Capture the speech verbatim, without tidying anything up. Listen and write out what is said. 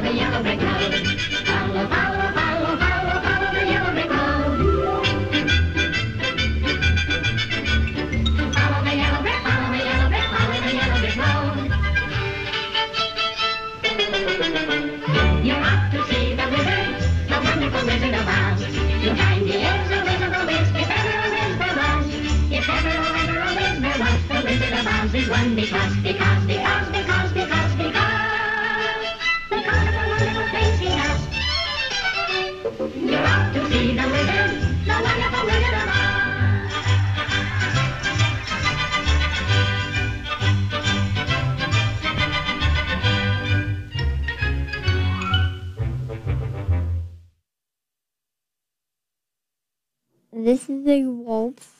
the yellow brick road. Follow, follow, follow, follow, follow the yellow brick road. Follow the yellow brick, follow the yellow brick, follow the yellow brick road. You're off to see the wizard, the wonderful Wizard of Oz. You'll find he is a wizard of Wiz, if ever a Wiz there was. If ever, oh, ever a Wiz there was, the Wizard of Oz is one because, because, because, because, because, because, because of the wonderful things he does. You're off to see the wizard, the wonderful Wizard of Oz. This is a waltz